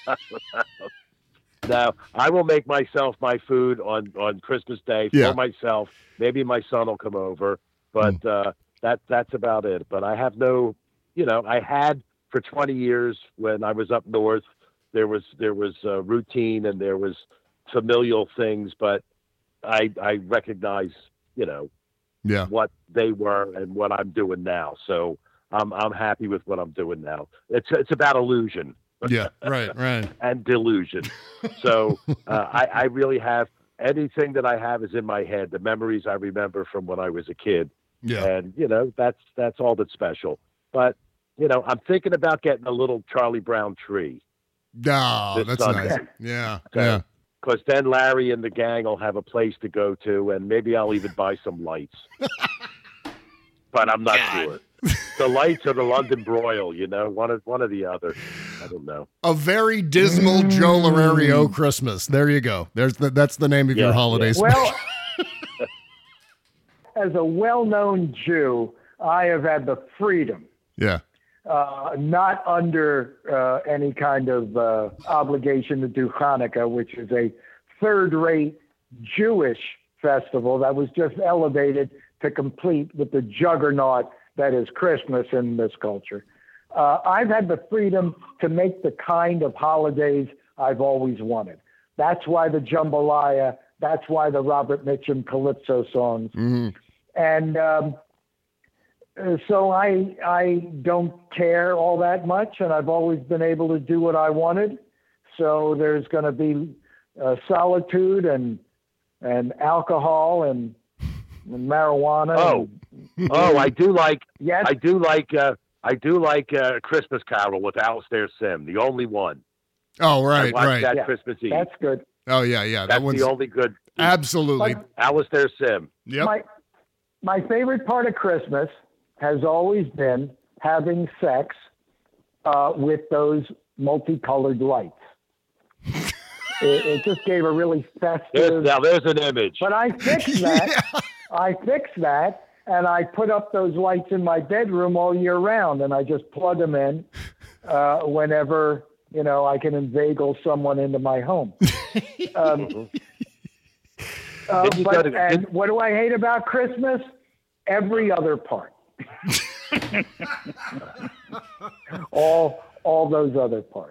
Now, I will make myself my food on, on Christmas Day for Yeah. myself. Maybe my son will come over, but Hmm. uh, that that's about it. But I have no, you know, I had for twenty years when I was up north, there was there was uh, routine and there was familial things, but I I recognize, you know, yeah, what they were and what I'm doing now. So I'm I'm happy with what I'm doing now. It's it's about illusion yeah, right, right. and delusion. So uh, I, I really have anything that I have is in my head. The memories I remember from when I was a kid, Yeah, and you know that's that's all that's special. But you know, I'm thinking about getting a little Charlie Brown tree no, this that's Sunday. nice. Yeah, Okay. yeah. because then Larry and the gang will have a place to go to, and maybe I'll even buy some lights. But I'm not sure. The lights or the London broil, you know, one of one or the other. I don't know. A very dismal Joe Lorario Christmas. There you go. There's the, that's the name of your Yeah, holiday yeah. special. Well, as a well-known Jew, I have had the freedom, Yeah, uh, not under uh, any kind of uh, obligation to do Hanukkah, which is a third-rate Jewish festival that was just elevated to complete with the juggernaut that is Christmas in this culture. Uh, I've had the freedom to make the kind of holidays I've always wanted. That's why the jambalaya. That's why the Robert Mitchum Calypso songs. Mm-hmm. And um, uh, so I I don't care all that much, and I've always been able to do what I wanted. So there's going to be uh, solitude and and alcohol and, and marijuana. Oh, and, oh, I do like. yes, I do like. Uh, I do like uh, Christmas Carol with Alistair Sim, the only one. Oh, I right, watched right. that Yeah, Christmas Eve. that's good. Oh, yeah, yeah. That That's one's the only good. absolutely. But Alistair Sim. Yep. my my favorite part of Christmas has always been having sex uh, with those multicolored lights. it, it just gave a really There's, festive. now there's an image. But I fixed that. I fixed that, and I put up those lights in my bedroom all year round, and I just plug them in uh, whenever you know I can inveigle someone into my home. Um, uh, Did you go but, to- and did- what do I hate about Christmas? Every other part. all all those other parts.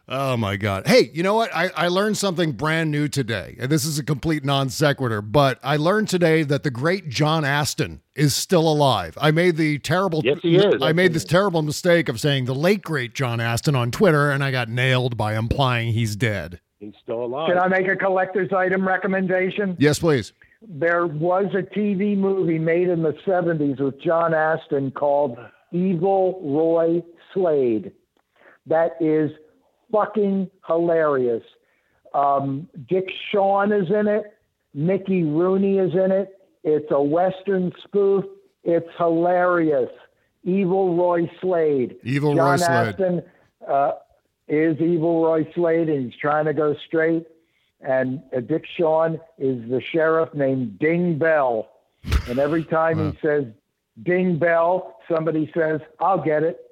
Oh, my God. Hey, you know what? I, I learned something brand new today, and this is a complete non sequitur, but I learned today that the great John Astin is still alive. I made the terrible, yes, he is. I made this terrible mistake of saying the late, great John Astin on Twitter, and I got nailed by implying he's dead. He's still alive. Can I make a collector's item recommendation? Yes, please. There was a T V movie made in the seventies with John Astin called Evil Roy Slade. That is fucking hilarious. Um, Dick Shawn is in it. Mickey Rooney is in it. It's a Western spoof. It's hilarious. Evil Roy Slade. Evil John Roy Slade. Astin uh, is Evil Roy Slade, and he's trying to go straight. And uh, Dick Shawn is the sheriff named Ding Bell. And every time wow. he says Ding Bell, somebody says, I'll get it.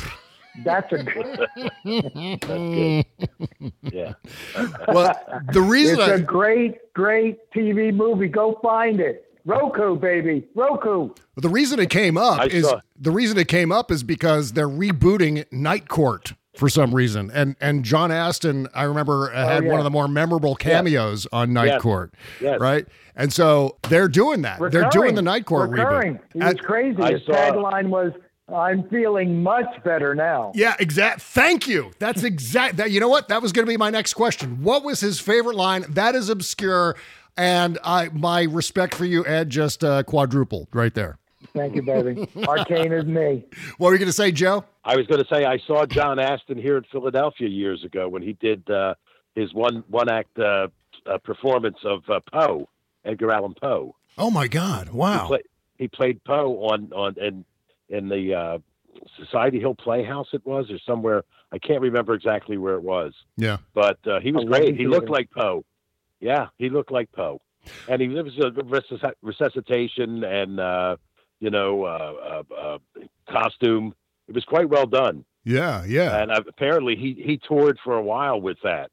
That's a good. That's good. Yeah. Well, the reason it's I... a great, great T V movie. Go find it. Roku, baby. Roku. The reason it came up I is saw. the reason it came up is because they're rebooting Night Court for some reason, and and John Astin, I remember, uh, had yeah. one of the more memorable cameos yes. on Night yes. Court, yes. right? And so they're doing that. Recurring. They're doing the Night Court Recurring. reboot. He was And- crazy. I His saw- tagline was, I'm feeling much better now. Yeah, exact. Thank you. That's exact. That you know what? That was going to be my next question. What was his favorite line? That is obscure, and I my respect for you, Ed, just uh, quadrupled right there. Thank you, baby. Arcane is me. What were you going to say, Joe? I was going to say I saw John Astin here in Philadelphia years ago when he did uh, his one one act uh, uh, performance of uh, Poe, Edgar Allan Poe. Oh my God! Wow. He, play, he played Poe on on and. in the uh, Society Hill Playhouse it was, or somewhere. I can't remember exactly where it was. Yeah. But uh, he was I great. love He it. looked like Poe. Yeah, he looked like Poe. And he it was a resusc- resuscitation and, uh, you know, uh, uh, uh, costume. It was quite well done. Yeah, yeah. And uh, apparently he, he toured for a while with that.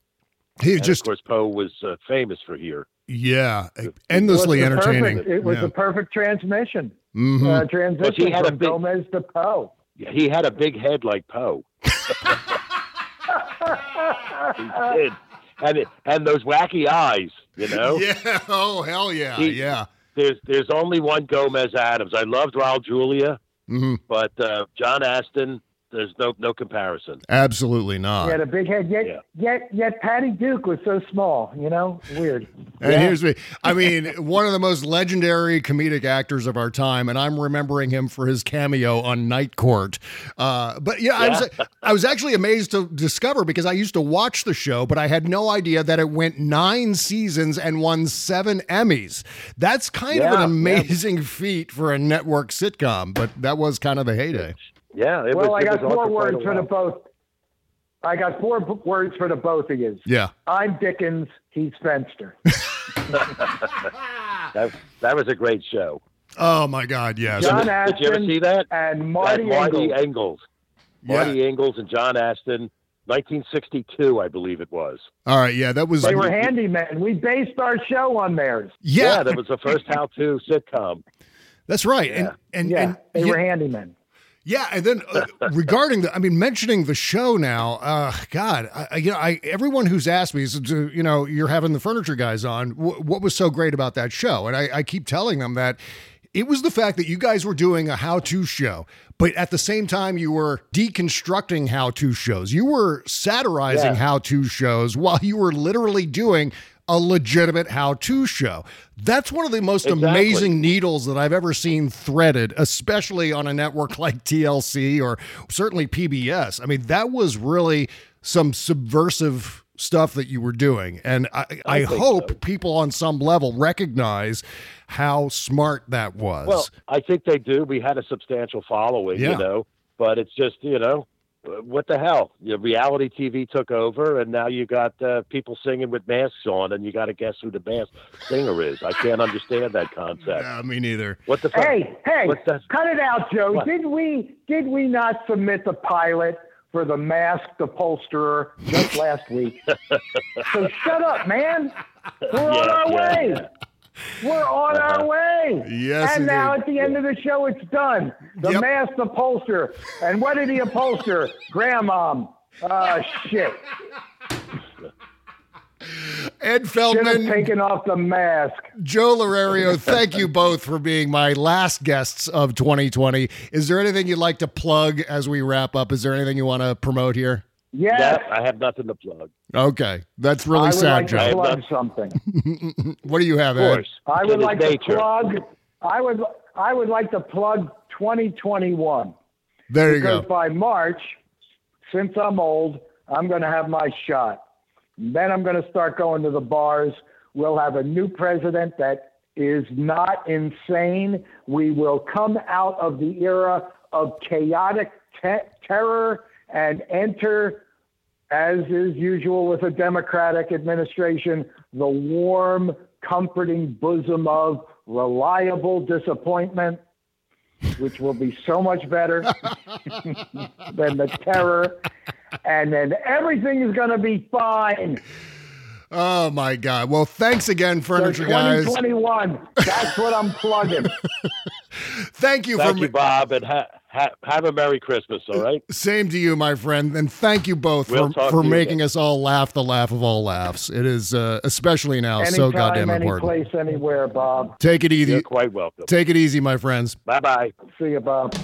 He And just, of course, Poe was uh, famous for here. yeah, endlessly It was the entertaining. Perfect, it was yeah. the perfect transmission. Mhm. Uh, But transition he had a from big- Gomez to Poe. Yeah, he had a big head like Poe. He did. And, it, and those wacky eyes, you know? Yeah. Oh, hell yeah. He- yeah. There's there's only one Gomez Adams. I loved Raul Julia, hmm but uh, John Astin, there's no no comparison. Absolutely He not. had a big head, yet Yeah. yet yet Patty Duke was so small. You know, weird. And Yeah. here's me. I mean, one of the most legendary comedic actors of our time, and I'm remembering him for his cameo on Night Court. Uh, but yeah, I was I was actually amazed to discover, because I used to watch the show, but I had no idea that it went nine seasons and won seven Emmys. That's kind of an Yeah, amazing feat for a network sitcom, but that was kind of the heyday. Yeah, it Well, was. I it got was on four for quite a words for the while. both. I got four b- words for the both of you. Yeah. I'm Dickens. He's Spencer. That, that was a great show. Oh my God, yes. John Did you ever Astin see that? and Marty, That Marty Engels. Engels. Yeah. Marty Engels and John Astin, nineteen sixty-two, I believe it was. All right, yeah, that was They were handymen. We based our show on theirs. yeah, Yeah, that was the first how-to sitcom. that's right. Yeah. And and, Yeah, and they yeah, were handymen. Yeah, and then uh, regarding the, I mean, mentioning the show now, uh, God, I, I- you know, I everyone who's asked me, said, you know, you're having the furniture guys on. W- what was so great about that show? And I, I keep telling them that it was the fact that you guys were doing a how-to show, but at the same time, you were deconstructing how-to shows. You were satirizing Yeah. how-to shows while you were literally doing a legitimate how-to show. That's one of the most Exactly. amazing needles that I've ever seen threaded, especially on a network like T L C or certainly P B S. I mean, that was really some subversive stuff that you were doing. And I, I, I think hope so. people on some level recognize how smart that was. Well, I think they do. We had a substantial following, Yeah. you know, but it's just, you know, what the hell? You know, reality T V took over, and now you got uh, people singing with masks on, and you got to guess who the masked singer is. I can't understand that concept. Yeah, me neither. What the fuck? Hey, hey, What's that? cut it out, Joe. What? Did we did we not submit the pilot for the masked upholsterer just last week? So shut up, man. We're on Yeah, our yeah, way. yeah. We're on Uh-huh. our way. Yes, And now indeed. at the end of the show, it's done. The Yep. masked upholsterer. And what did he upholster? Grandmom. Ah, shit. Ed Feldman. Should have taken off the mask. Joe Lorario, thank you both for being my last guests of twenty twenty. Is there anything you'd like to plug as we wrap up? Is there anything you want to promote here? Yes. Yep, I have nothing to plug. Okay. That's really I would sad, like Joe. to plug something. What do you have, Of Ed? course. I would It is like nature. to plug. I would. I would like to plug twenty twenty-one. There you Because go. by March, since I'm old, I'm going to have my shot. Then I'm going to start going to the bars. We'll have a new president that is not insane. We will come out of the era of chaotic te- terror and enter, as is usual with a Democratic administration, the warm, comforting bosom of reliable disappointment, which will be so much better than the terror. And then everything is going to be fine. Oh, my God. Well, thanks again, Furniture so Guys. twenty twenty-one, that's what I'm plugging. Thank you Thank for you, Bob, and ha- ha- have a Merry Christmas, all right? Same to you, my friend. And thank you both We'll for, talk for to you making again. us all laugh the laugh of all laughs. It is, uh, especially now, Anytime, so goddamn any important. place, anywhere, Bob. Take it easy. You're quite welcome. Take it easy, my friends. Bye-bye. See you, Bob.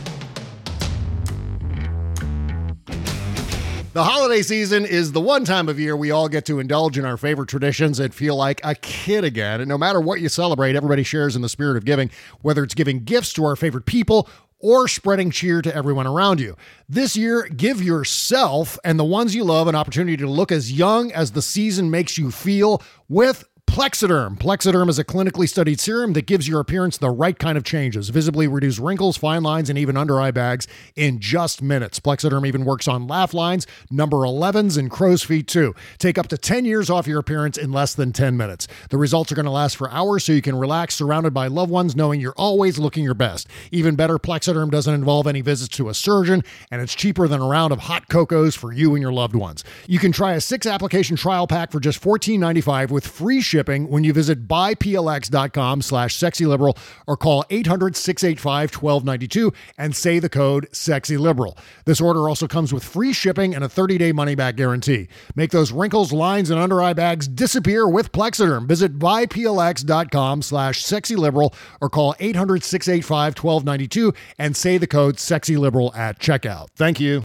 The holiday season is the one time of year we all get to indulge in our favorite traditions and feel like a kid again. And no matter what you celebrate, everybody shares in the spirit of giving, whether it's giving gifts to our favorite people or spreading cheer to everyone around you. This year, give yourself and the ones you love an opportunity to look as young as the season makes you feel with Plexiderm. Plexiderm is a clinically studied serum that gives your appearance the right kind of changes, visibly reduce wrinkles, fine lines, and even under-eye bags in just minutes. Plexiderm even works on laugh lines, number elevens, and crow's feet too. Take up to ten years off your appearance in less than ten minutes. The results are going to last for hours so you can relax surrounded by loved ones knowing you're always looking your best. Even better, Plexiderm doesn't involve any visits to a surgeon, and it's cheaper than a round of hot cocos for you and your loved ones. You can try a six-application trial pack for just fourteen ninety-five with free shipping when you visit buyplx.com slash sexyliberal or call eight hundred, six eight five, one two nine two and say the code sexyliberal. This order also comes with free shipping and a thirty-day money-back guarantee. Make those wrinkles, lines, and under-eye bags disappear with Plexiderm. Visit buyplx.com slash sexyliberal or call eight hundred, six eight five, one two nine two and say the code sexyliberal at checkout. Thank you.